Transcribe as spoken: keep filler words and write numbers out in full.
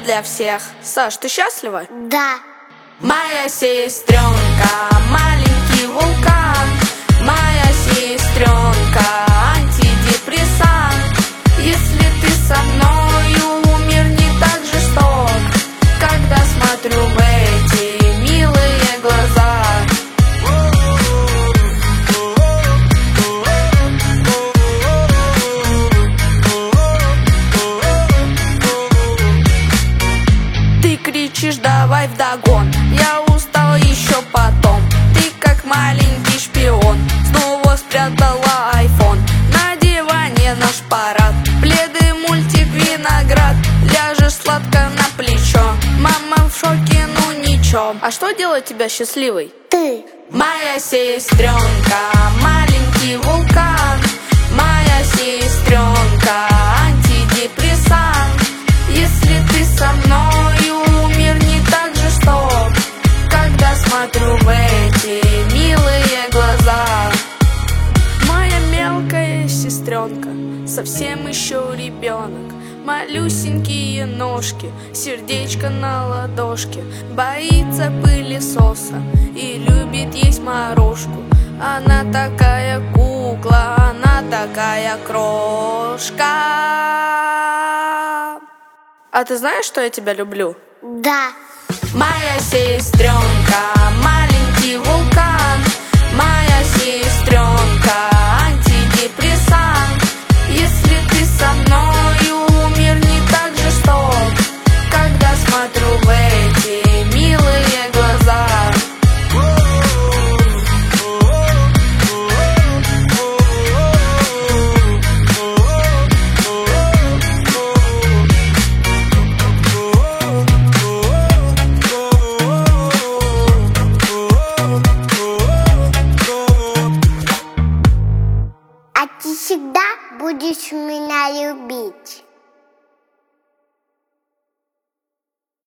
для всех. Саш, ты счастлива? Да. Моя сестренка, маленький вулкан. Моя сестренка, антидепрессант. Если ты со мною, мир не так жесток, когда смотрю в эти милые глаза. Ты кричишь давай вдогон, я устал еще потом. Ты как маленький шпион, снова спрятала айфон. На диване наш парад, пледы, мультик, виноград. Ляжешь сладко на плечо, мама в шоке, ну ничего. А что делает тебя счастливой? Ты. Моя сестренка, маленький вулкан. Моя сестренка, антидепрессант. Если ты со мною, мир не так жесток, когда смотрю в эти милые глаза. Моя мелкая сестренка, совсем еще ребенок. Малюсенькие ножки, сердечко на ладошке. Боится пылесоса и любит есть морожку. Она такая кукла, она такая крошка. А ты знаешь, что я тебя люблю? Да. Моя сестренка, маленький вулкан. Моя сестренка, антидепрессант. Если ты со мною, мир не так жесток, когда смотрю в эти милые глаза. А ты всегда будешь меня любить.